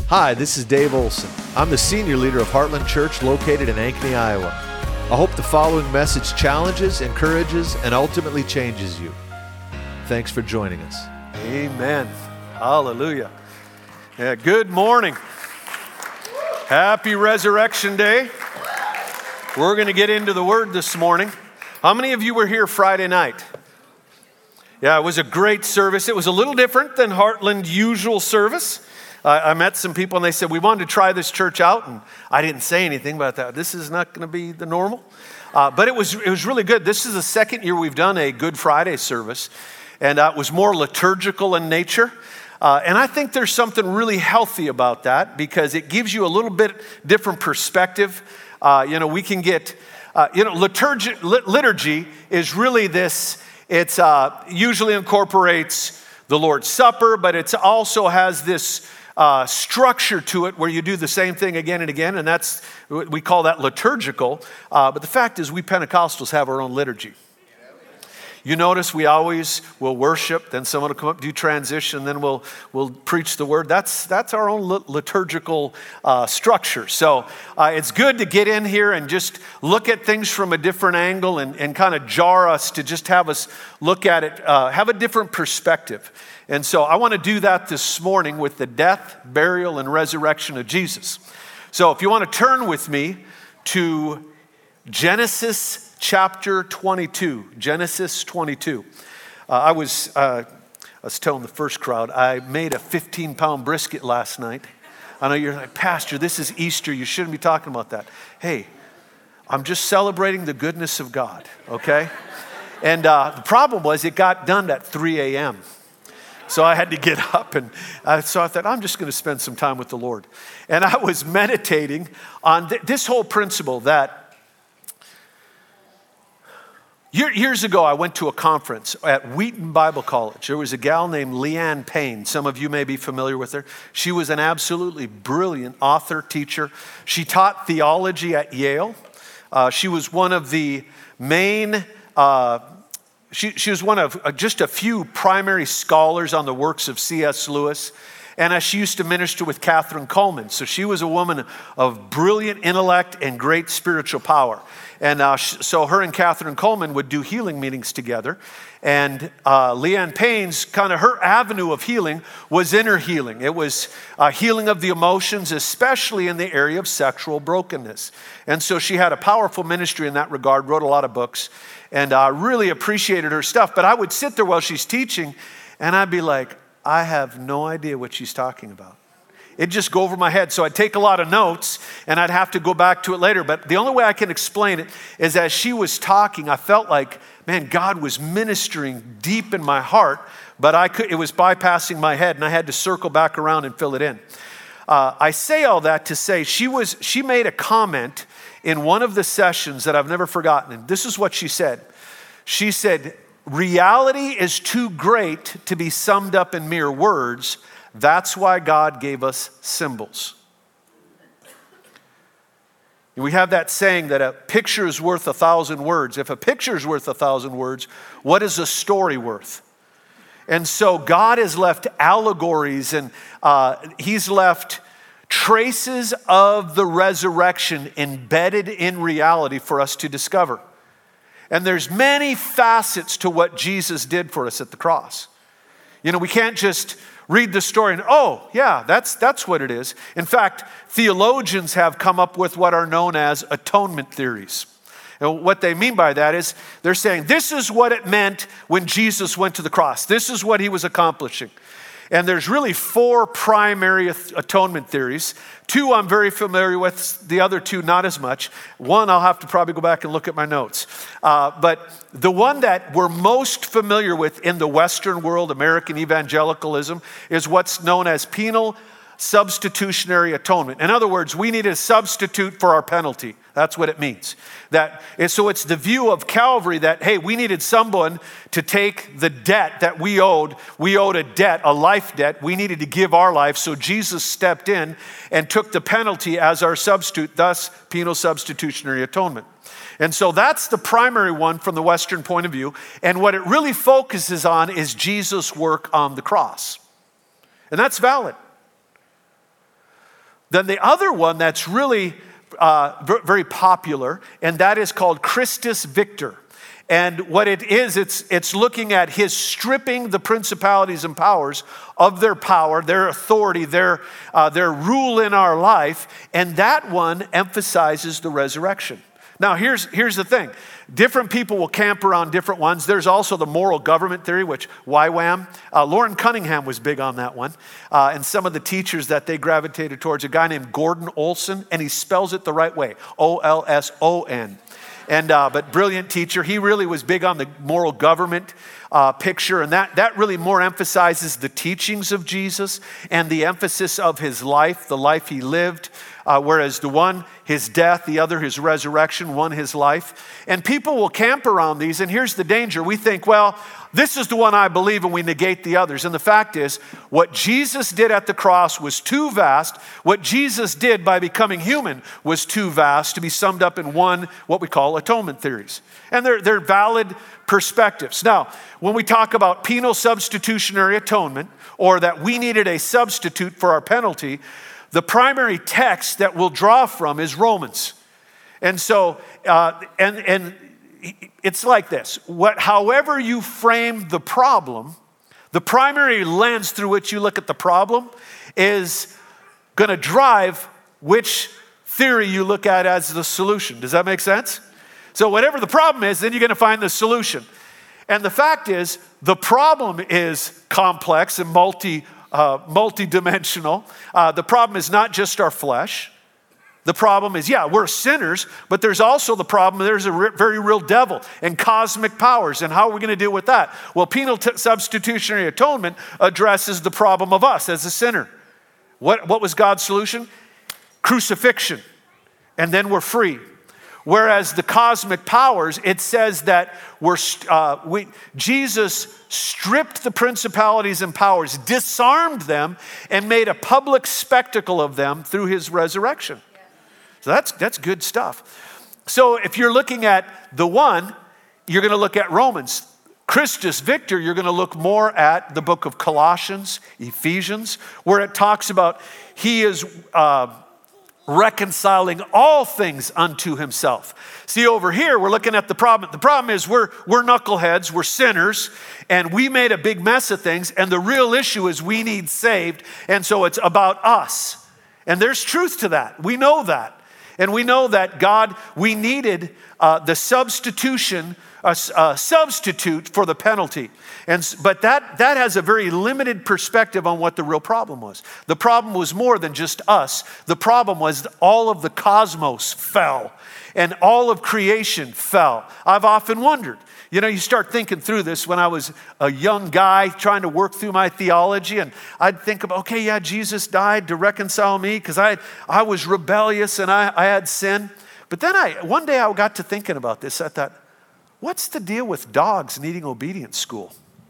Hi, this is Dave Olson. I'm the senior leader of Heartland Church located in Ankeny, Iowa. I hope the following message challenges, encourages, and ultimately changes you. Thanks for joining us. Amen. Hallelujah. Yeah, good morning. Happy Resurrection Day. We're going to get into the Word this morning. How many of you were here Friday night? Yeah, it was a great service. It was a little different than Heartland usual service. I met some people and they said, we wanted to try this church out, and I didn't say anything about that. This is not going to be the normal. But it was really good. This is the second year we've done a Good Friday service, and it was more liturgical in nature. And I think there's something really healthy about that because it gives you a little bit different perspective. We can get, liturgy is really this, it's usually incorporates the Lord's Supper, but it also has this structure to it where you do the same thing again and again, and we call that liturgical. But the fact is we Pentecostals have our own liturgy. You notice we always will worship, then someone will come up, do transition, then we'll preach the word. That's our own liturgical structure. So it's good to get in here and just look at things from a different angle and kind of jar us to just have us look at it, have a different perspective. And so I want to do that this morning with the death, burial, and resurrection of Jesus. So if you want to turn with me to Genesis chapter 22, Genesis 22. I was telling the first crowd, I made a 15-pound brisket last night. I know you're like, Pastor, this is Easter. You shouldn't be talking about that. Hey, I'm just celebrating the goodness of God, okay? And the problem was it got done at 3 a.m., so I had to get up, and so I thought, I'm just going to spend some time with the Lord. And I was meditating on this whole principle that years ago, I went to a conference at Wheaton Bible College. There was a gal named Leanne Payne. Some of you may be familiar with her. She was an absolutely brilliant author, teacher. She taught theology at Yale. She was one of the main... She was one of just a few primary scholars on the works of C.S. Lewis, and she used to minister with Kathryn Kuhlman. So she was a woman of brilliant intellect and great spiritual power. And so her and Kathryn Kuhlman would do healing meetings together. And Leanne Payne's her avenue of healing was inner healing. It was healing of the emotions, especially in the area of sexual brokenness. And so she had a powerful ministry in that regard, wrote a lot of books, and I really appreciated her stuff. But I would sit there while she's teaching, and I'd be like, I have no idea what she's talking about. It'd just go over my head. So I'd take a lot of notes, and I'd have to go back to it later. But the only way I can explain it is as she was talking, I felt like, man, God was ministering deep in my heart, but it was bypassing my head, and I had to circle back around and fill it in. I say all that to say she made a comment in one of the sessions that I've never forgotten. And this is what she said. She said, reality is too great to be summed up in mere words. That's why God gave us symbols. We have that saying that a picture is worth 1,000 words. If a picture is worth 1,000 words, what is a story worth? And so God has left allegories and He's left traces of the resurrection embedded in reality for us to discover. And there's many facets to what Jesus did for us at the cross. We can't just read the story and, oh, yeah, that's what it is. In fact, theologians have come up with what are known as atonement theories. And what they mean by that is they're saying this is what it meant when Jesus went to the cross. This is what He was accomplishing. And there's really 4 primary atonement theories. 2 I'm very familiar with, the other 2 not as much. 1 I'll have to probably go back and look at my notes. But the one that we're most familiar with in the Western world, American evangelicalism, is what's known as penal substitutionary atonement. In other words, we need a substitute for our penalty. That's what it means. So it's the view of Calvary that, hey, we needed someone to take the debt that we owed. We owed a debt, a life debt. We needed to give our life. So Jesus stepped in and took the penalty as our substitute, thus penal substitutionary atonement. And so that's the primary one from the Western point of view. And what it really focuses on is Jesus' work on the cross. And that's valid. Then the other one that's really very popular, and that is called Christus Victor. And what it is, it's looking at his stripping the principalities and powers of their power, their authority, their rule in our life. And that one emphasizes the resurrection. Now, here's the thing. Different people will camp around different ones. There's also the moral government theory, which YWAM. Lauren Cunningham was big on that one. And some of the teachers that they gravitated towards, a guy named Gordon Olson, and he spells it the right way, Olson. But brilliant teacher. He really was big on the moral government picture, and that really more emphasizes the teachings of Jesus and the emphasis of his life, the life he lived, whereas the one, his death, the other, his resurrection, one, his life. And people will camp around these, and here's the danger. We think, well, this is the one I believe, and we negate the others. And the fact is, what Jesus did at the cross was too vast. What Jesus did by becoming human was too vast to be summed up in one, what we call atonement theories. And they're valid perspectives. Now, when we talk about penal substitutionary atonement, or that we needed a substitute for our penalty, the primary text that we'll draw from is Romans. And so, and it's like this. However you frame the problem, the primary lens through which you look at the problem is going to drive which theory you look at as the solution. Does that make sense? So whatever the problem is, then you're going to find the solution. And the fact is, the problem is complex and multi-dimensional. The problem is not just our flesh. The problem is, we're sinners, but there's also the problem, there's a very real devil and cosmic powers, and how are we going to deal with that? Well, penal substitutionary atonement addresses the problem of us as a sinner. What was God's solution? Crucifixion, and then we're free. Whereas the cosmic powers, it says that Jesus stripped the principalities and powers, disarmed them, and made a public spectacle of them through his resurrection. So that's good stuff. So if you're looking at the one, you're going to look at Romans. Christus Victor, you're going to look more at the book of Colossians, Ephesians, where it talks about he is reconciling all things unto himself. See, over here, we're looking at the problem. The problem is we're knuckleheads, we're sinners, and we made a big mess of things, and the real issue is we need saved, and so it's about us. And there's truth to that. We know that. And we know that God, we needed the substitution, a substitute for the penalty. But that has a very limited perspective on what the real problem was. The problem was more than just us. The problem was all of the cosmos fell and all of creation fell. I've often wondered, you start thinking through this when I was a young guy trying to work through my theology, and I'd think about, Jesus died to reconcile me because I was rebellious and I had sin. But then one day I got to thinking about this. I thought, what's the deal with dogs needing obedience school?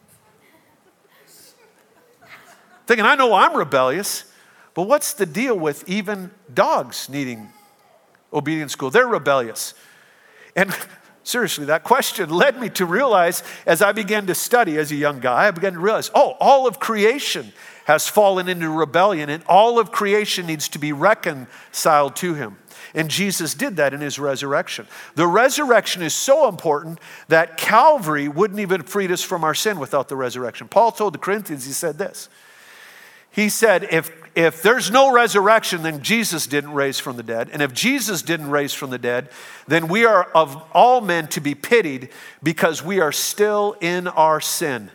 Thinking, I know I'm rebellious, but what's the deal with even dogs needing obedience school? They're rebellious. And seriously, that question led me to realize, as I began to study as a young guy, I began to realize, all of creation has fallen into rebellion, and all of creation needs to be reconciled to him. And Jesus did that in his resurrection. The resurrection is so important that Calvary wouldn't even have freed us from our sin without the resurrection. Paul told the Corinthians, he said this. He said, if there's no resurrection, then Jesus didn't raise from the dead. And if Jesus didn't raise from the dead, then we are of all men to be pitied because we are still in our sin.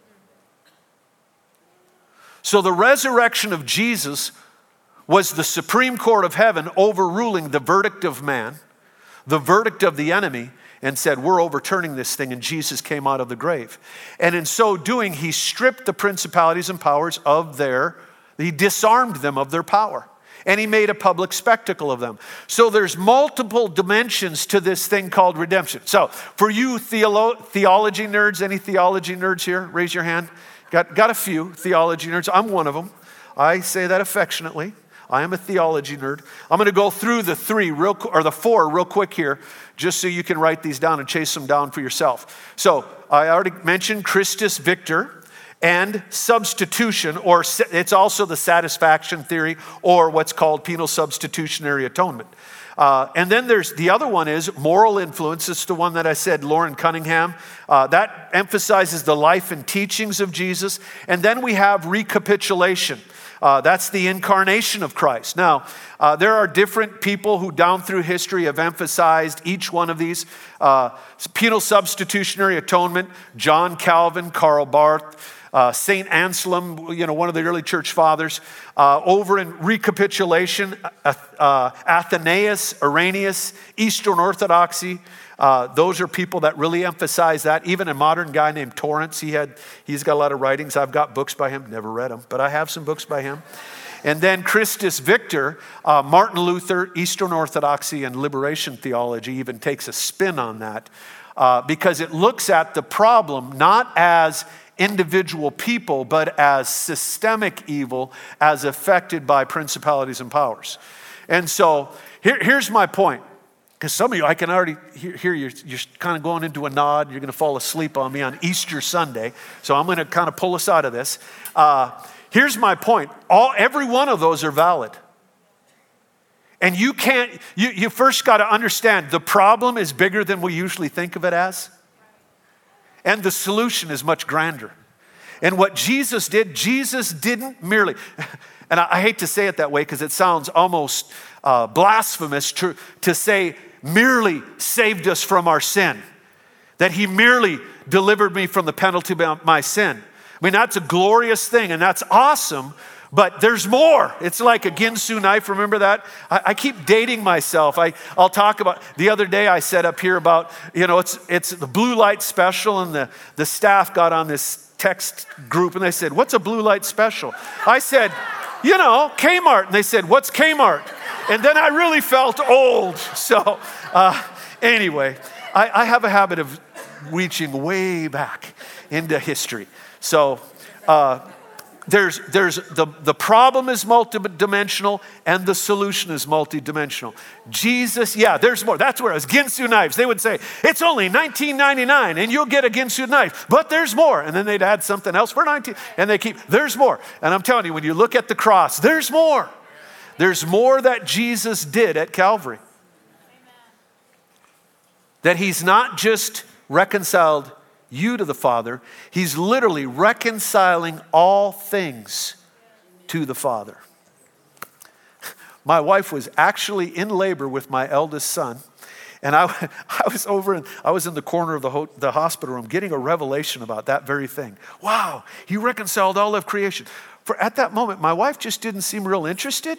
So the resurrection of Jesus was the Supreme Court of heaven overruling the verdict of man, the verdict of the enemy, and said, we're overturning this thing, and Jesus came out of the grave. And in so doing, he stripped the principalities and powers he disarmed them of their power. And he made a public spectacle of them. So there's multiple dimensions to this thing called redemption. So for you theology nerds, any theology nerds here? Raise your hand. Got a few theology nerds. I'm one of them. I say that affectionately. I am a theology nerd. I'm going to go through the four real quick here, just so you can write these down and chase them down for yourself. So I already mentioned Christus Victor, and substitution, or it's also the satisfaction theory, or what's called penal substitutionary atonement. And then there's the other one is moral influence. It's the one that I said, Lauren Cunningham. That emphasizes the life and teachings of Jesus. And then we have recapitulation. That's the incarnation of Christ. Now, there are different people who down through history have emphasized each one of these. Penal substitutionary atonement, John Calvin, Karl Barth, St. Anselm, one of the early church fathers. Over in recapitulation, Athanasius, Irenaeus, Eastern Orthodoxy. Those are people that really emphasize that. Even a modern guy named Torrance, he's got a lot of writings. I've got books by him, never read them, but I have some books by him. And then Christus Victor, Martin Luther, Eastern Orthodoxy and liberation theology even takes a spin on that because it looks at the problem not as individual people, but as systemic evil as affected by principalities and powers. And so here's my point. Because some of you, I can already hear you're kind of going into a nod. You're going to fall asleep on me on Easter Sunday. So I'm going to kind of pull us out of this. Here's my point. Every one of those are valid. And you first got to understand the problem is bigger than we usually think of it as. And the solution is much grander. And what Jesus did, Jesus didn't merely, and I hate to say it that way because it sounds almost blasphemous to say merely saved us from our sin. That he merely delivered me from the penalty of my sin. I mean, that's a glorious thing and that's awesome, but there's more. It's like a Ginsu knife, remember that? I keep dating myself. I'll talk about, the other day I said up here about, it's the blue light special and the staff got on this text group and they said, what's a blue light special? I said, Kmart. And they said, what's Kmart? And then I really felt old. So anyway, I have a habit of reaching way back into history. So there's the problem is multidimensional and the solution is multidimensional. Jesus, there's more. That's where it was. Ginsu knives. They would say, it's only $19.99 and you'll get a Ginsu knife, but there's more. And then they'd add something else for $19 and they there's more. And I'm telling you, when you look at the cross, there's more. There's more that Jesus did at Calvary. That he's not just reconciled you to the Father, he's literally reconciling all things to the Father. My wife was actually in labor with my eldest son, and I was in the corner of the hospital room getting a revelation about that very thing. Wow, he reconciled all of creation. At that moment, my wife just didn't seem real interested.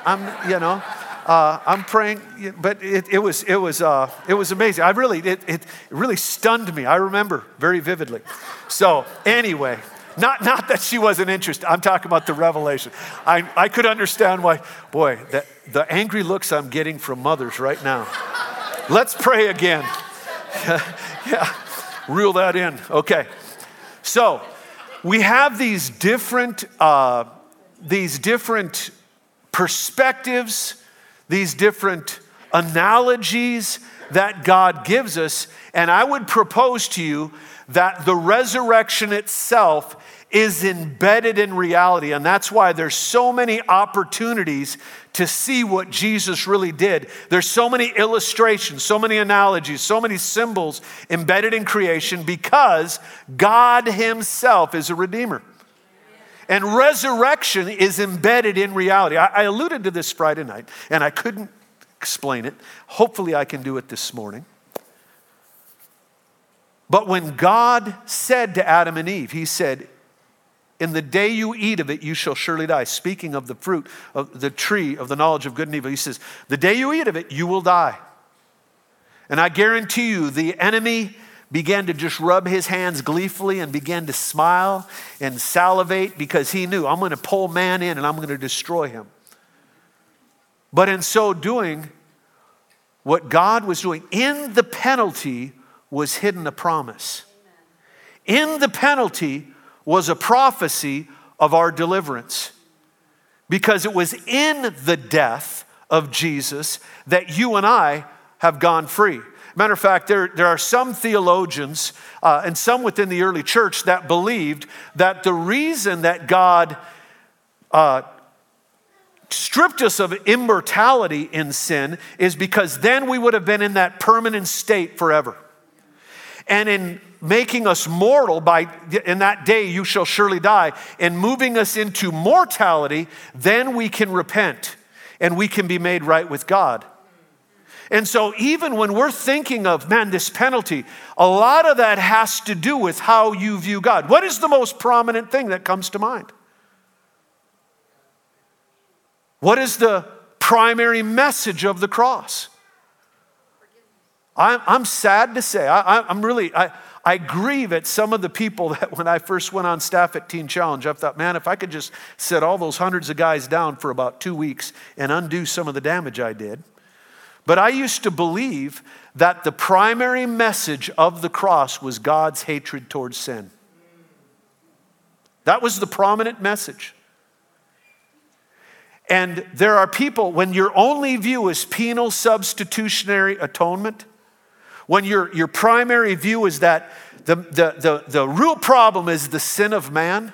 I'm praying, but it was amazing. It really stunned me. I remember very vividly. So anyway, not that she wasn't interested. I'm talking about the revelation. I could understand why. Boy, the angry looks I'm getting from mothers right now. Let's pray again. Yeah, reel that in. Okay, so we have these different perspectives, these different analogies that God gives us. And I would propose to you that the resurrection itself is embedded in reality. And that's why there's so many opportunities to see what Jesus really did. There's so many illustrations, so many analogies, so many symbols embedded in creation because God himself is a redeemer. And resurrection is embedded in reality. I alluded to this Friday night, and I couldn't explain it. Hopefully I can do it this morning. But when God said to Adam and Eve, he said, in the day you eat of it, you shall surely die. Speaking of the fruit of the tree of the knowledge of good and evil, he says, the day you eat of it, you will die. And I guarantee you, the enemy began to just rub his hands gleefully and began to smile and salivate because he knew, I'm going to pull man in and I'm going to destroy him. But in so doing, what God was doing, in the penalty was hidden a promise. In the penalty was a prophecy of our deliverance. Because it was in the death of Jesus that you and I have gone free. Matter of fact, there are some theologians and some within the early church that believed that the reason that God stripped us of immortality in sin is because then we would have been in that permanent state forever. And in making us mortal, in that day you shall surely die, and moving us into mortality, then we can repent and we can be made right with God. And so even when we're thinking of, man, this penalty, a lot of that has to do with how you view God. What is the most prominent thing that comes to mind? What is the primary message of the cross? I'm sad to say, I grieve at some of the people that when I first went on staff at Teen Challenge, I thought, man, if I could just set all those hundreds of guys down for about 2 weeks and undo some of the damage I did. But I used to believe that the primary message of the cross was God's hatred towards sin. That was the prominent message. And there are people, when your only view is penal substitutionary atonement, when your primary view is that the real problem is the sin of man,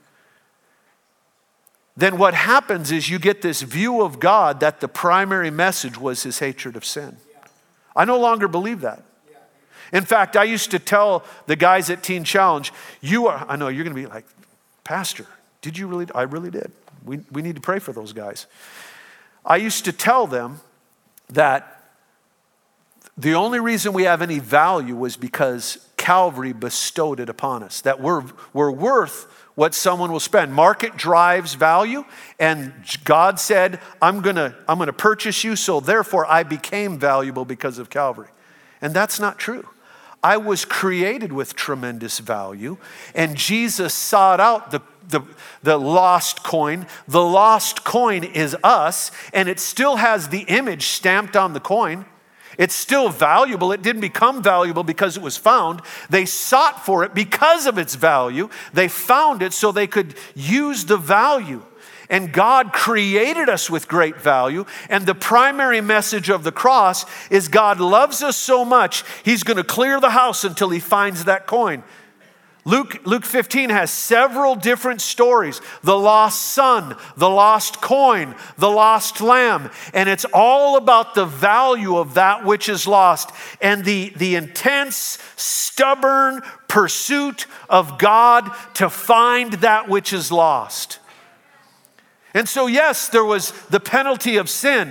then what happens is you get this view of God that the primary message was his hatred of sin. I no longer believe that. In fact, I used to tell the guys at Teen Challenge, I know you're going to be like, Pastor, did you really? I really did. We need to pray for those guys. I used to tell them that the only reason we have any value was because Calvary bestowed it upon us, that we're worth what someone will spend. Market drives value, and God said, I'm gonna purchase you, so therefore I became valuable because of Calvary. And that's not true. I was created with tremendous value, and Jesus sought out the lost coin. The lost coin is us, and it still has the image stamped on the coin. It's still valuable. It didn't become valuable because it was found. They sought for it because of its value. They found it so they could use the value. And God created us with great value. And the primary message of the cross is God loves us so much, he's going to clear the house until he finds that coin. Luke 15 has several different stories. The lost son, the lost coin, the lost lamb. And it's all about the value of that which is lost and the intense, stubborn pursuit of God to find that which is lost. And so, yes, there was the penalty of sin,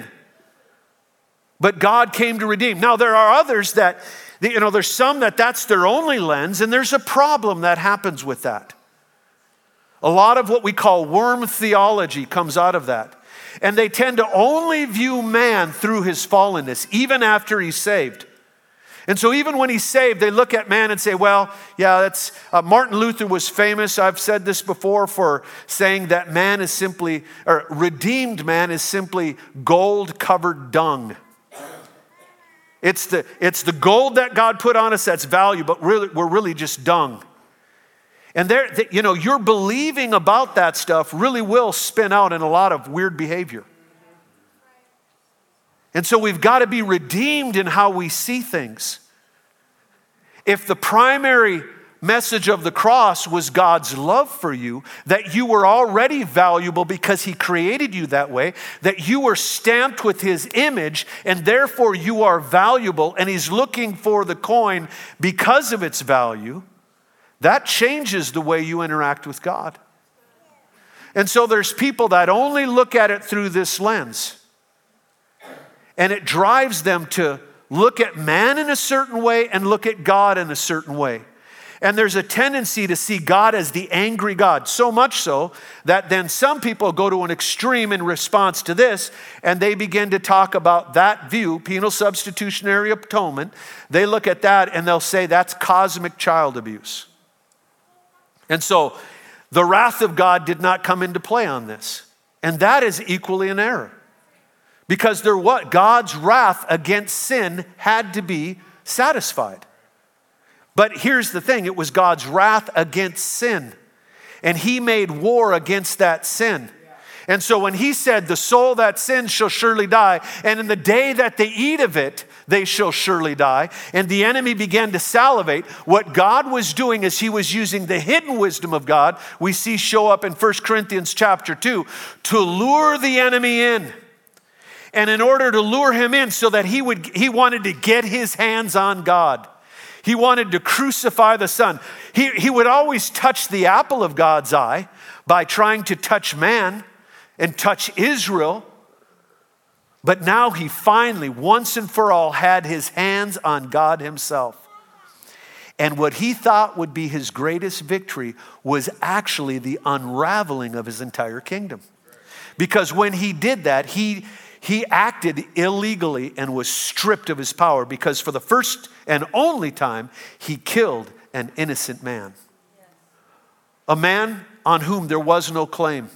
but God came to redeem. Now, there are others that, there's some that's their only lens, and there's a problem that happens with that. A lot of what we call worm theology comes out of that. And they tend to only view man through his fallenness, even after he's saved. And so even when he's saved, they look at man and say, well, yeah, that's Martin Luther was famous. I've said this before for saying that man is simply, or redeemed man is simply gold-covered dung. It's the gold that God put on us that's value, but really, we're really just dung. And your believing about that stuff really will spin out in a lot of weird behavior. And so we've got to be redeemed in how we see things. If the primary message of the cross was God's love for you, that you were already valuable because he created you that way, that you were stamped with his image and therefore you are valuable, and he's looking for the coin because of its value, that changes the way you interact with God. And so there's people that only look at it through this lens. And it drives them to look at man in a certain way and look at God in a certain way. And there's a tendency to see God as the angry God, so much so that then some people go to an extreme in response to this, and they begin to talk about that view, penal substitutionary atonement. They look at that and they'll say that's cosmic child abuse. And so the wrath of God did not come into play on this. And that is equally an error. Because God's wrath against sin had to be satisfied. But here's the thing, it was God's wrath against sin. And he made war against that sin. And so when he said, the soul that sins shall surely die, and in the day that they eat of it, they shall surely die, and the enemy began to salivate, what God was doing is he was using the hidden wisdom of God, we see show up in 1 Corinthians chapter 2, to lure the enemy in. And in order to lure him in so that he wanted to get his hands on God. He wanted to crucify the Son. He would always touch the apple of God's eye by trying to touch man and touch Israel. But now he finally, once and for all, had his hands on God himself. And what he thought would be his greatest victory was actually the unraveling of his entire kingdom. Because when he did that, he acted illegally and was stripped of his power, because for the first and only time, he killed an innocent man. A man on whom there was no claim.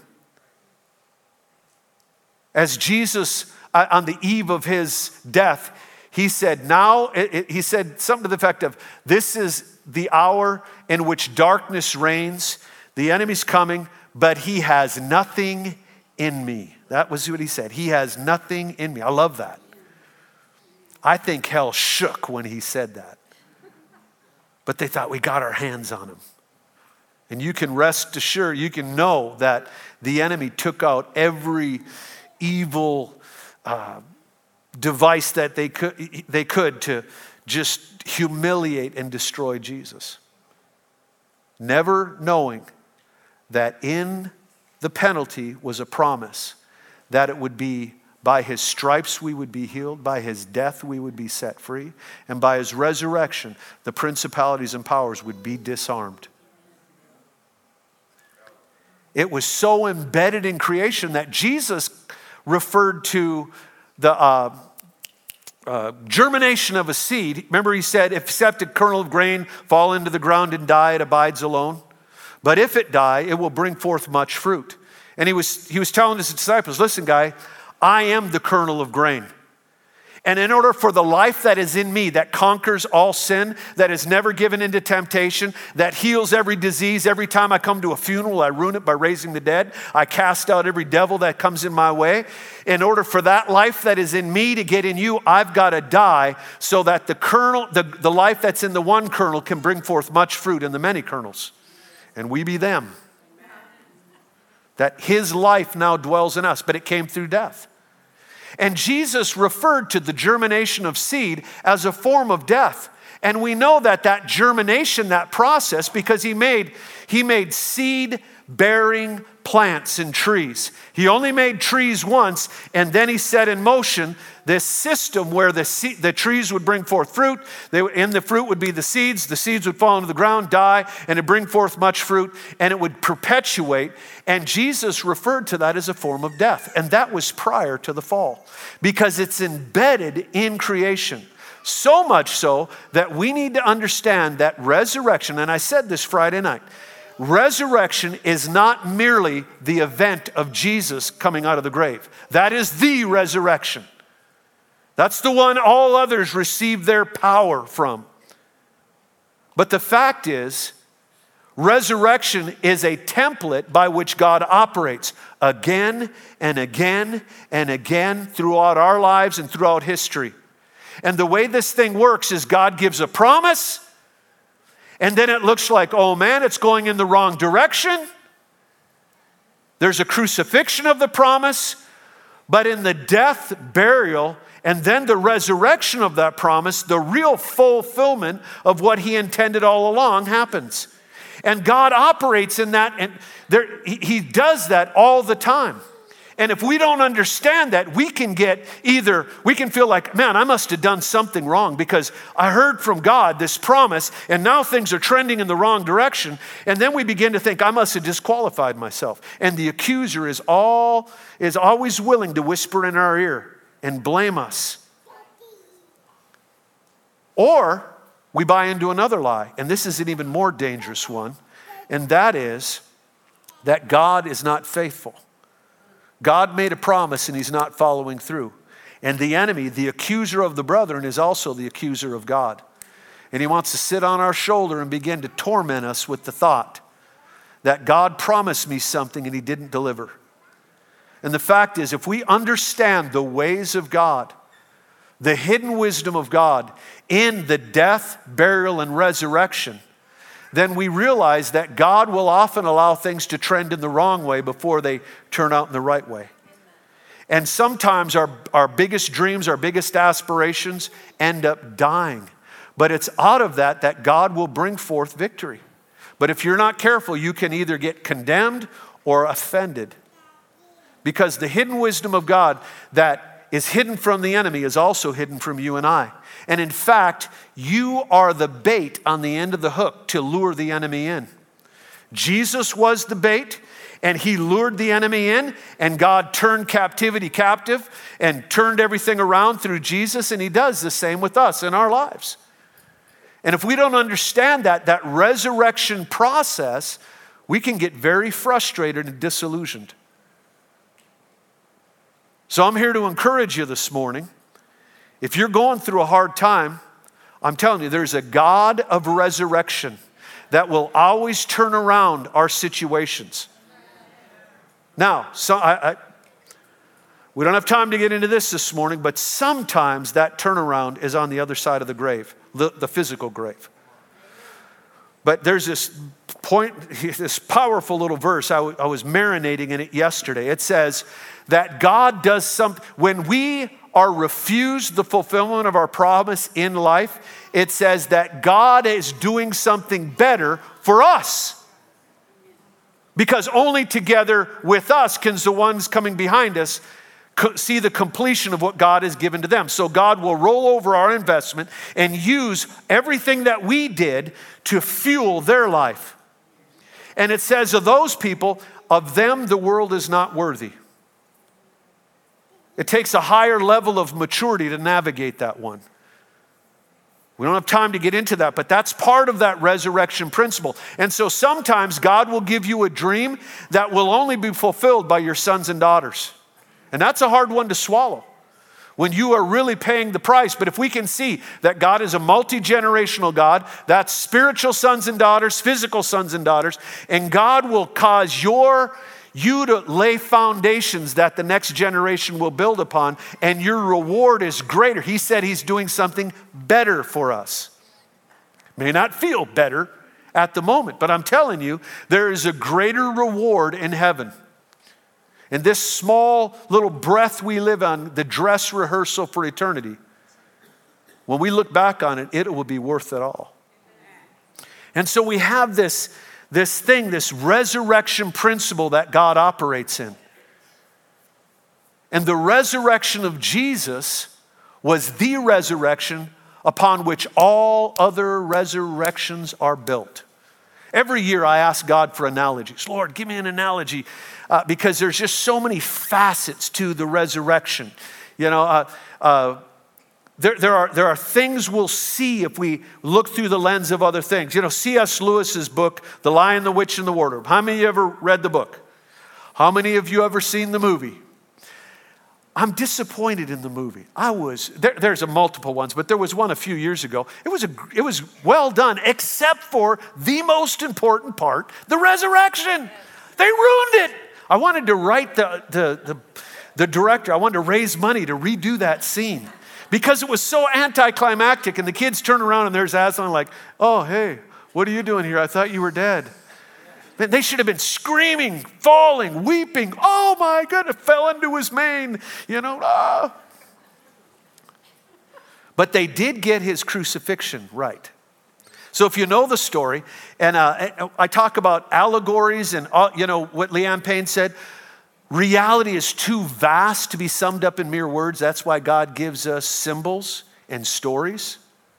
As Jesus, on the eve of his death, he said, he said something to the effect of, this is the hour in which darkness reigns, the enemy's coming, but he has nothing in me. That was what he said. He has nothing in me. I love that. I think hell shook when he said that. But they thought, we got our hands on him. And you can rest assured, you can know that the enemy took out every evil device that they could to just humiliate and destroy Jesus. Never knowing that in the penalty was a promise that it would be by his stripes we would be healed, by his death we would be set free, and by his resurrection the principalities and powers would be disarmed. It was so embedded in creation that Jesus referred to the germination of a seed. Remember he said, except a kernel of grain fall into the ground and die, it abides alone. But if it die, it will bring forth much fruit. And he was telling his disciples, listen, guy, I am the kernel of grain. And in order for the life that is in me, that conquers all sin, that is never given into temptation, that heals every disease, every time I come to a funeral, I ruin it by raising the dead. I cast out every devil that comes in my way. In order for that life that is in me to get in you, I've got to die so that the kernel, the life that's in the one kernel can bring forth much fruit in the many kernels. And we be them. That his life now dwells in us, but it came through death. And Jesus referred to the germination of seed as a form of death. And we know that germination, that process, because he made seed-bearing plants and trees. He only made trees once, and then he set in motion this system where the trees would bring forth fruit. In the fruit would be the seeds would fall into the ground, die, and it'd bring forth much fruit, and it would perpetuate. And Jesus referred to that as a form of death. And that was prior to the fall, because it's embedded in creation. So much so that we need to understand that resurrection, and I said this Friday night, resurrection is not merely the event of Jesus coming out of the grave. That is the resurrection. That's the one all others receive their power from. But the fact is, resurrection is a template by which God operates again and again and again throughout our lives and throughout history. And the way this thing works is God gives a promise, and then it looks like, oh man, it's going in the wrong direction. There's a crucifixion of the promise, but in the death, burial, and then the resurrection of that promise, the real fulfillment of what he intended all along happens. And God operates in that, and he does that all the time. And if we don't understand that, we can feel like, man, I must have done something wrong because I heard from God this promise and now things are trending in the wrong direction. And then we begin to think, I must have disqualified myself. And the accuser is always willing to whisper in our ear and blame us. Or we buy into another lie, and this is an even more dangerous one, and that is that God is not faithful. God made a promise and he's not following through. And the enemy, the accuser of the brethren, is also the accuser of God. And he wants to sit on our shoulder and begin to torment us with the thought that God promised me something and he didn't deliver. And the fact is, if we understand the ways of God, the hidden wisdom of God in the death, burial, and resurrection, then we realize that God will often allow things to trend in the wrong way before they turn out in the right way. And sometimes our biggest dreams, our biggest aspirations end up dying. But it's out of that God will bring forth victory. But if you're not careful, you can either get condemned or offended. Because the hidden wisdom of God that is hidden from the enemy is also hidden from you and I. And in fact, you are the bait on the end of the hook to lure the enemy in. Jesus was the bait, and he lured the enemy in, and God turned captivity captive and turned everything around through Jesus, and he does the same with us in our lives. And if we don't understand that resurrection process, we can get very frustrated and disillusioned. So I'm here to encourage you this morning. If you're going through a hard time, I'm telling you, there's a God of resurrection that will always turn around our situations. Now, we don't have time to get into this morning, but sometimes that turnaround is on the other side of the grave, the physical grave. But there's this point, this powerful little verse. I was marinating in it yesterday. It says that God does something, when we are refused the fulfillment of our promise in life, it says that God is doing something better for us. Because only together with us can the ones coming behind us see the completion of what God has given to them. So God will roll over our investment and use everything that we did to fuel their life. And it says of those people, of them the world is not worthy. It takes a higher level of maturity to navigate that one. We don't have time to get into that, but that's part of that resurrection principle. And so sometimes God will give you a dream that will only be fulfilled by your sons and daughters. And that's a hard one to swallow when you are really paying the price. But if we can see that God is a multi-generational God, that's spiritual sons and daughters, physical sons and daughters, and God will cause you to lay foundations that the next generation will build upon, and your reward is greater. He said he's doing something better for us. May not feel better at the moment, but I'm telling you, there is a greater reward in heaven. And this small little breath we live on, the dress rehearsal for eternity, when we look back on it, it will be worth it all. And so we have this resurrection principle that God operates in. And the resurrection of Jesus was the resurrection upon which all other resurrections are built. Every year I ask God for analogies. Lord, give me an analogy, because there's just so many facets to the resurrection. You know, There are things we'll see if we look through the lens of other things. You know, C.S. Lewis's book, The Lion, the Witch, and the Wardrobe. How many of you ever read the book? How many of you ever seen the movie? I'm disappointed in the movie. There's multiple ones, but there was one a few years ago. It was well done, except for the most important part, the resurrection. They ruined it. I wanted to write the director. I wanted to raise money to redo that scene, because it was so anticlimactic, and the kids turn around and there's Aslan like, oh, hey, what are you doing here? I thought you were dead. Man, they should have been screaming, falling, weeping. Oh my goodness, fell into his mane, you know. Ah. But they did get his crucifixion right. So if you know the story, and I talk about allegories and, you know, what Leanne Payne said, reality is too vast to be summed up in mere words. That's why God gives us symbols and stories.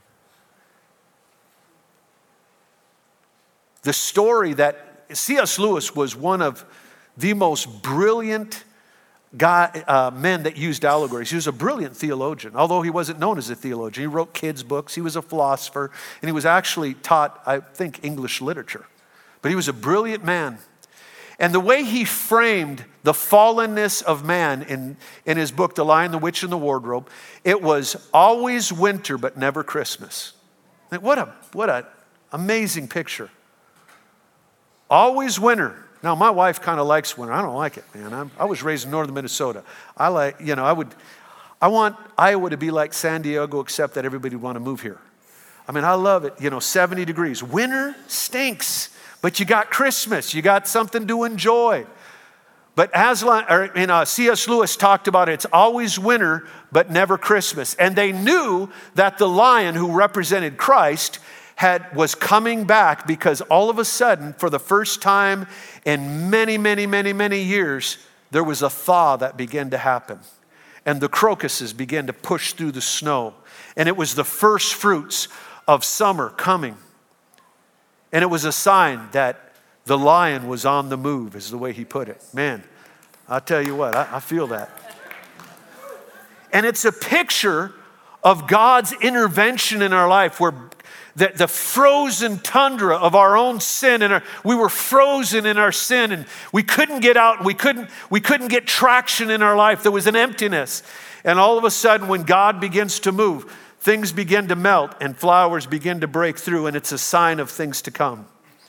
The story that C.S. Lewis was one of the most brilliant men that used allegories. He was a brilliant theologian, although he wasn't known as a theologian. He wrote kids' books. He was a philosopher, and he was actually taught, I think, English literature. But he was a brilliant man. And the way he framed the fallenness of man in his book, The Lion, the Witch, and the Wardrobe, it was always winter but never Christmas. What an amazing picture. Always winter Now, my wife kind of likes winter. I don't like it, man. I was raised in northern Minnesota. I want Iowa to be like San Diego, except that everybody would want to move here. I mean, I love it, 70 degrees. Winter stinks, but you got Christmas. You got something to enjoy. But C.S. Lewis talked about it. It's always winter, but never Christmas. And they knew that the lion who represented Christ was coming back, because all of a sudden, for the first time in many, many, many, many years, there was a thaw that began to happen. And the crocuses began to push through the snow. And it was the first fruits of summer coming. And it was a sign that the lion was on the move, is the way he put it. Man, I'll tell you what, I feel that. And it's a picture of God's intervention in our life, where the frozen tundra of our own sin, and we were frozen in our sin, and we couldn't get out, and we couldn't get traction in our life. There was an emptiness. And all of a sudden, when God begins to move, things begin to melt and flowers begin to break through, and it's a sign of things to come.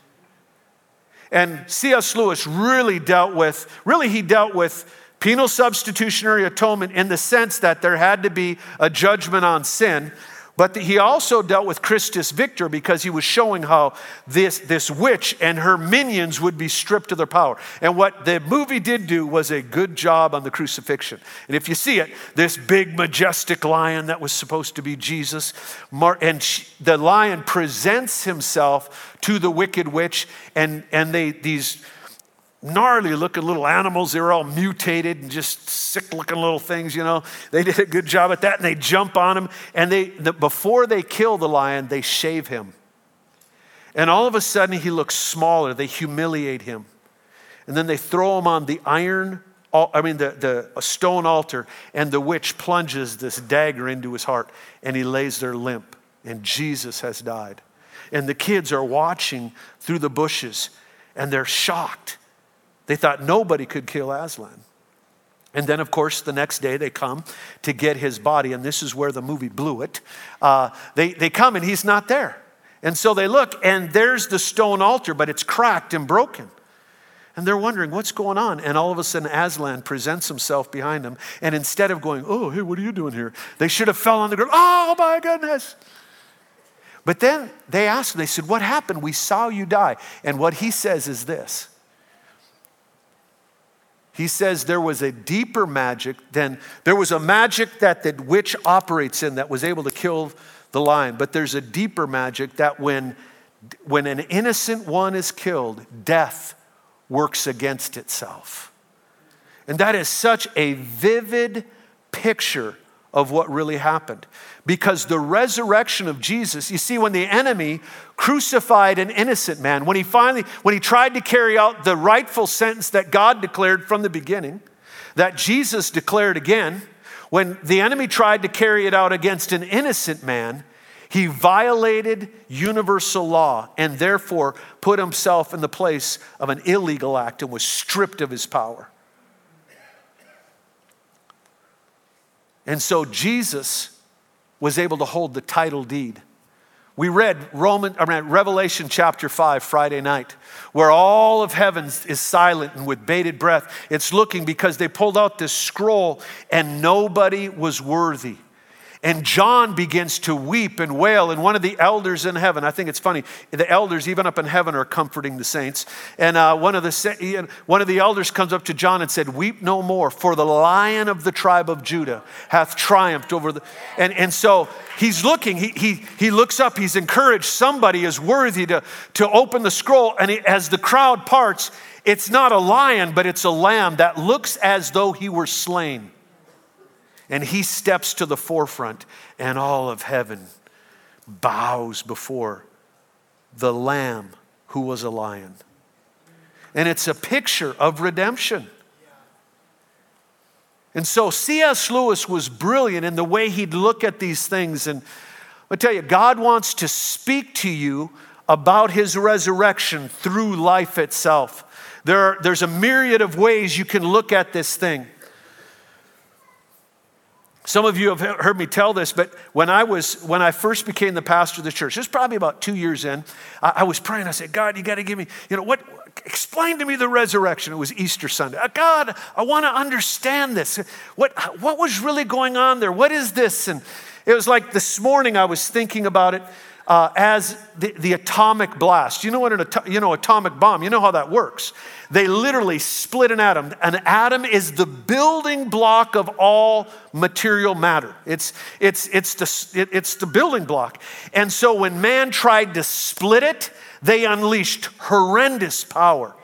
And C.S. Lewis really dealt with penal substitutionary atonement in the sense that there had to be a judgment on sin. But he also dealt with Christus Victor, because he was showing how this witch and her minions would be stripped of their power. And what the movie did do was a good job on the crucifixion. And if you see it, this big majestic lion that was supposed to be Jesus, the lion presents himself to the wicked witch, and these gnarly looking little animals. They were all mutated and just sick looking little things, They did a good job at that, and they jump on him. And before they kill the lion, they shave him. And all of a sudden he looks smaller. They humiliate him. And then they throw him on the stone altar, and the witch plunges this dagger into his heart, and he lays there limp, and Jesus has died. And the kids are watching through the bushes, and they're shocked. They thought nobody could kill Aslan. And then, of course, the next day they come to get his body, and this is where the movie blew it. They come, and he's not there. And so they look, and there's the stone altar, but it's cracked and broken. And they're wondering, what's going on? And all of a sudden, Aslan presents himself behind them. And instead of going, oh, hey, what are you doing here? They should have fell on the ground. Oh, my goodness. But then they asked him, they said, what happened? We saw you die. And what he says is this. He says there was a deeper magic there was a magic that the witch operates in that was able to kill the lion. But there's a deeper magic that when an innocent one is killed, death works against itself. And that is such a vivid picture of what really happened. Because the resurrection of Jesus, you see, when the enemy crucified an innocent man, when he tried to carry out the rightful sentence that God declared from the beginning, that Jesus declared again, when the enemy tried to carry it out against an innocent man, he violated universal law and therefore put himself in the place of an illegal act and was stripped of his power. And so Jesus was able to hold the title deed. We read Revelation chapter 5 Friday night, where all of heaven is silent and with bated breath. It's looking because they pulled out this scroll and nobody was worthy. And John begins to weep and wail, and one of the elders in heaven, I think it's funny, the elders even up in heaven are comforting the saints. And one of the elders comes up to John and said, weep no more, for the Lion of the tribe of Judah hath triumphed over the... And so he's looking, he looks up, he's encouraged. Somebody is worthy to open the scroll, and as the crowd parts, it's not a lion, but it's a lamb that looks as though he were slain. And he steps to the forefront, and all of heaven bows before the Lamb who was a lion. And it's a picture of redemption. And so C.S. Lewis was brilliant in the way he'd look at these things. And I'll tell you, God wants to speak to you about his resurrection through life itself. There's a myriad of ways you can look at this thing. Some of you have heard me tell this, but when I first became the pastor of the church, this is probably about 2 years in, I was praying. I said, God, you got to give me, explain to me the resurrection. It was Easter Sunday. God, I want to understand this. What was really going on there? What is this? And it was like this morning I was thinking about it as the atomic blast. You know what atomic bomb, you know how that works. They literally split an atom. An atom is the building block of all material matter. It's the building block. And so when man tried to split it, they unleashed horrendous power.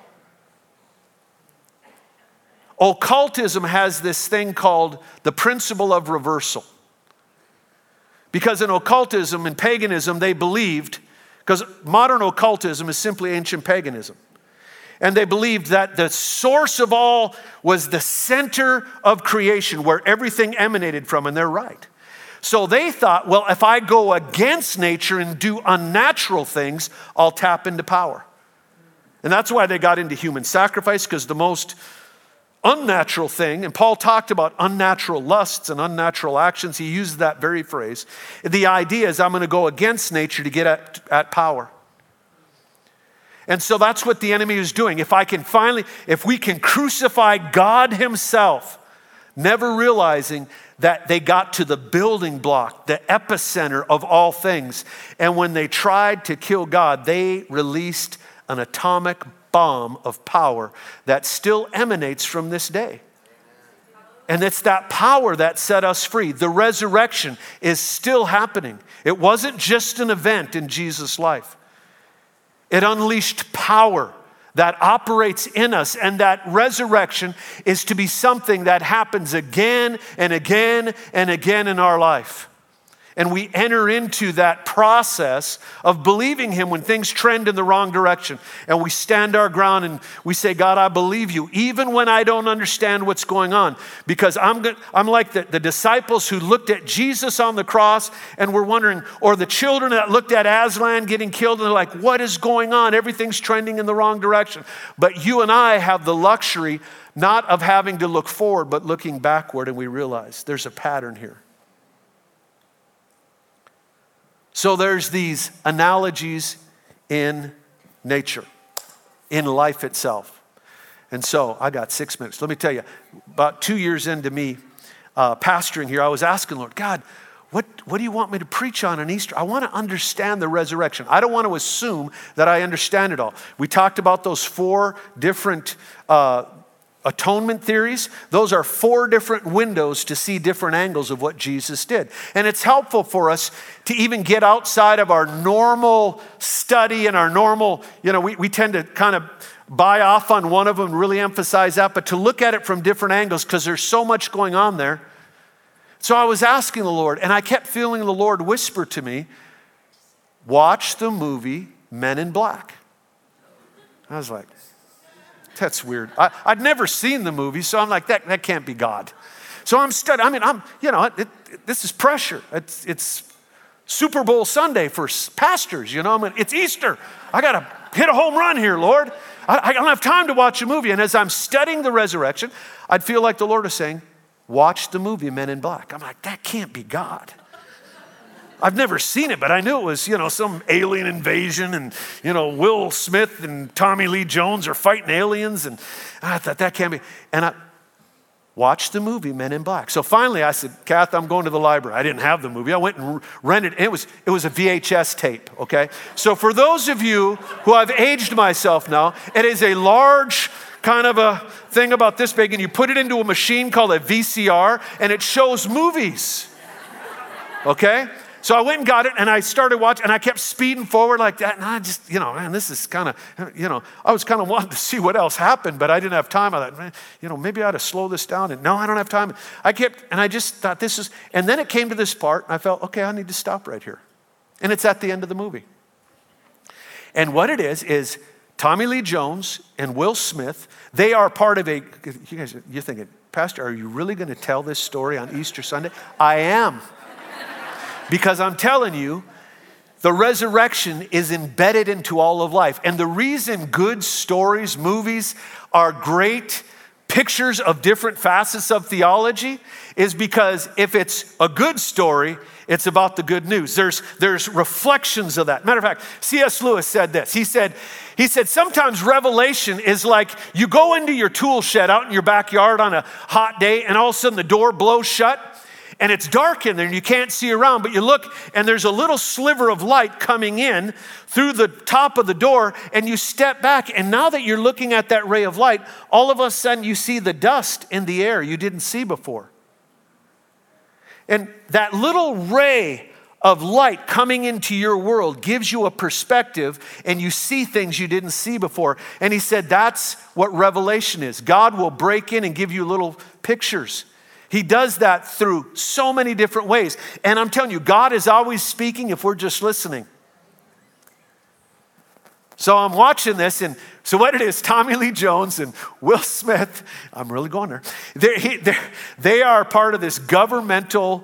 Occultism has this thing called the principle of reversal. Because in occultism and paganism, they believed, because modern occultism is simply ancient paganism. And they believed that the source of all was the center of creation where everything emanated from, and they're right. So they thought, well, if I go against nature and do unnatural things, I'll tap into power. And that's why they got into human sacrifice, because the most unnatural thing, and Paul talked about unnatural lusts and unnatural actions. He used that very phrase. The idea is I'm going to go against nature to get at power. And so that's what the enemy is doing. If we can crucify God himself, never realizing that they got to the building block, the epicenter of all things. And when they tried to kill God, they released an atomic bomb of power that still emanates from this day. And it's that power that set us free. The resurrection is still happening. It wasn't just an event in Jesus' life. It unleashed power that operates in us, and that resurrection is to be something that happens again and again and again in our life. And we enter into that process of believing him when things trend in the wrong direction. And we stand our ground and we say, God, I believe you, even when I don't understand what's going on. Because I'm like the disciples who looked at Jesus on the cross and were wondering, or the children that looked at Aslan getting killed and they're like, what is going on? Everything's trending in the wrong direction. But you and I have the luxury not of having to look forward, but looking backward, and we realize there's a pattern here. So there's these analogies in nature, in life itself. And so I got 6 minutes. Let me tell you, about 2 years into me pastoring here, I was asking Lord, God, what do you want me to preach on Easter? I want to understand the resurrection. I don't want to assume that I understand it all. We talked about those 4 different atonement theories. Those are 4 different windows to see different angles of what Jesus did. And it's helpful for us to even get outside of our normal study and our normal, we tend to kind of buy off on one of them and really emphasize that, but to look at it from different angles because there's so much going on there. So I was asking the Lord, and I kept feeling the Lord whisper to me, watch the movie Men in Black. I was like, that's weird. I'd never seen the movie, so I'm like, that can't be God. So I'm studying. This is pressure. It's Super Bowl Sunday for pastors, it's Easter. I got to hit a home run here, Lord. I don't have time to watch a movie. And as I'm studying the resurrection, I'd feel like the Lord is saying, watch the movie Men in Black. I'm like, that can't be God. I've never seen it, but I knew it was, some alien invasion and, Will Smith and Tommy Lee Jones are fighting aliens. And I thought that can't be. And I watched the movie Men in Black. So finally I said, Kath, I'm going to the library. I didn't have the movie. I went and rented it. It was a VHS tape, okay? So for those of you who I've aged myself now, it is a large kind of a thing about this big, and you put it into a machine called a VCR, and it shows movies, okay? So I went and got it, and I started watching, and I kept speeding forward like that, and I just, this is kind of, I was kind of wanting to see what else happened, but I didn't have time. I thought, maybe I ought to slow this down, and no, I don't have time. I just thought and then it came to this part, and I felt, okay, I need to stop right here. And it's at the end of the movie. And what it is Tommy Lee Jones and Will Smith, they are part of you're thinking, Pastor, are you really going to tell this story on Easter Sunday? I am. Because I'm telling you, the resurrection is embedded into all of life. And the reason good stories, movies are great pictures of different facets of theology is because if it's a good story, it's about the good news. There's reflections of that. Matter of fact, C.S. Lewis said this. He said, sometimes revelation is like you go into your tool shed out in your backyard on a hot day and all of a sudden the door blows shut and it's dark in there and you can't see around, but you look and there's a little sliver of light coming in through the top of the door and you step back, and now that you're looking at that ray of light, all of a sudden you see the dust in the air you didn't see before. And that little ray of light coming into your world gives you a perspective and you see things you didn't see before. And he said that's what revelation is. God will break in and give you little pictures. He does that through so many different ways. And I'm telling you, God is always speaking if we're just listening. So I'm watching this, and so what it is, Tommy Lee Jones and Will Smith, I'm really going there. They are part of this governmental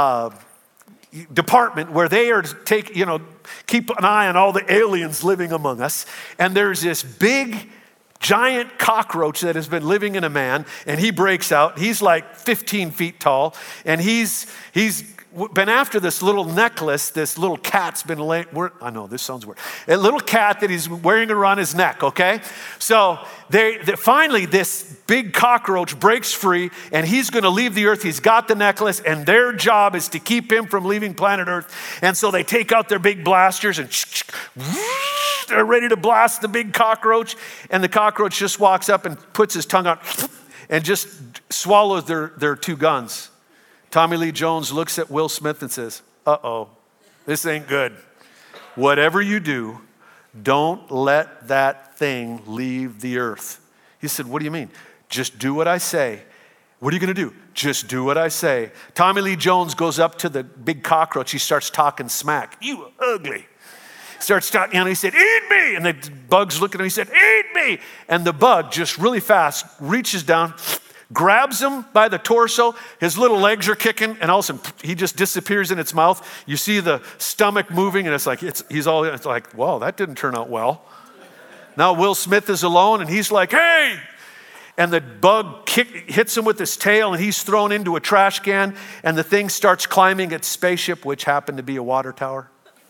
department where they are to keep an eye on all the aliens living among us. And there's this big, giant cockroach that has been living in a man, and he breaks out. He's like 15 feet tall, and he's been after this little necklace. This little cat's been I know this sounds weird. A little cat that he's wearing around his neck, okay? So finally this big cockroach breaks free and he's gonna leave the earth. He's got the necklace and their job is to keep him from leaving planet Earth. And so they take out their big blasters and they're ready to blast the big cockroach. And the cockroach just walks up and puts his tongue out and just swallows their two guns. Tommy Lee Jones looks at Will Smith and says, uh-oh, this ain't good. Whatever you do, don't let that thing leave the earth. He said, what do you mean? Just do what I say. What are you going to do? Just do what I say. Tommy Lee Jones goes up to the big cockroach. He starts talking smack. You ugly. Starts talking, and he said, eat me. And the bug's looking at him. He said, eat me. And the bug just really fast reaches down, grabs him by the torso. His little legs are kicking, and all of a sudden he just disappears in its mouth. You see the stomach moving, and it's like it's like, whoa, that didn't turn out well. Now Will Smith is alone, and he's like, hey! And the bug hits him with his tail, and he's thrown into a trash can, and the thing starts climbing its spaceship, which happened to be a water tower.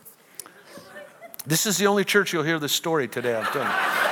This is the only church you'll hear this story today, I'm telling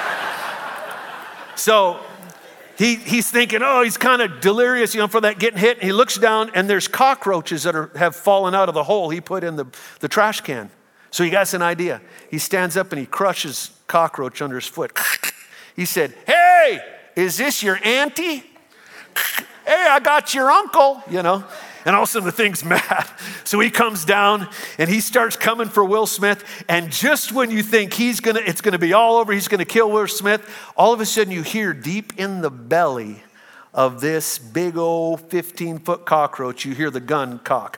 you. So he's thinking, he's kind of delirious, for that getting hit. And he looks down and there's cockroaches that have fallen out of the hole he put in the trash can. So he got an idea. He stands up and he crushes cockroach under his foot. He said, hey, is this your auntie? Hey, I got your uncle, And all of a sudden the thing's mad. So he comes down and he starts coming for Will Smith. And just when you think it's gonna be all over, he's gonna kill Will Smith, all of a sudden you hear deep in the belly of this big old 15-foot cockroach, you hear the gun cock.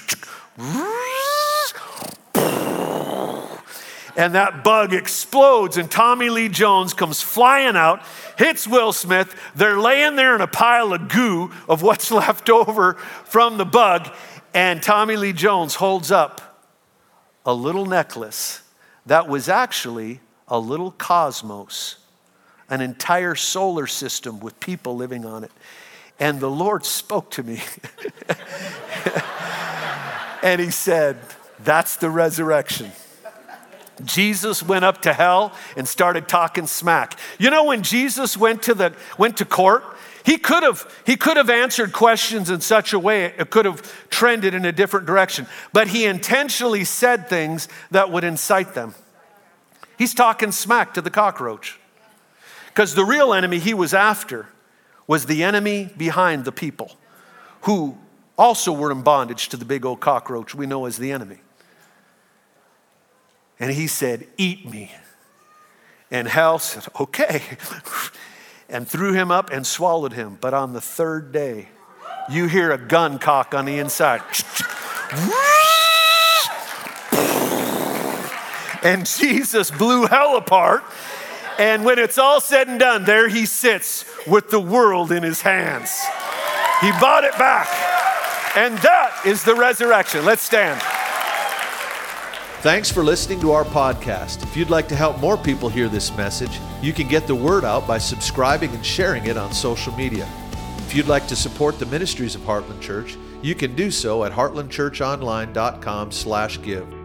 And that bug explodes and Tommy Lee Jones comes flying out, hits Will Smith. They're laying there in a pile of goo of what's left over from the bug. And Tommy Lee Jones holds up a little necklace that was actually a little cosmos, an entire solar system with people living on it. And the Lord spoke to me. And he said, that's the resurrection. Jesus went up to hell and started talking smack. When Jesus went to court, he could have answered questions in such a way it could have trended in a different direction, but he intentionally said things that would incite them. He's talking smack to the cockroach because the real enemy he was after was the enemy behind the people who also were in bondage to the big old cockroach we know as the enemy. And he said, eat me. And hell said, okay. And threw him up and swallowed him. But on the third day, you hear a gun cock on the inside. And Jesus blew hell apart. And when it's all said and done, there he sits with the world in his hands. He bought it back. And that is the resurrection. Let's stand. Thanks for listening to our podcast. If you'd like to help more people hear this message, you can get the word out by subscribing and sharing it on social media. If you'd like to support the ministries of Heartland Church, you can do so at heartlandchurchonline.com/give.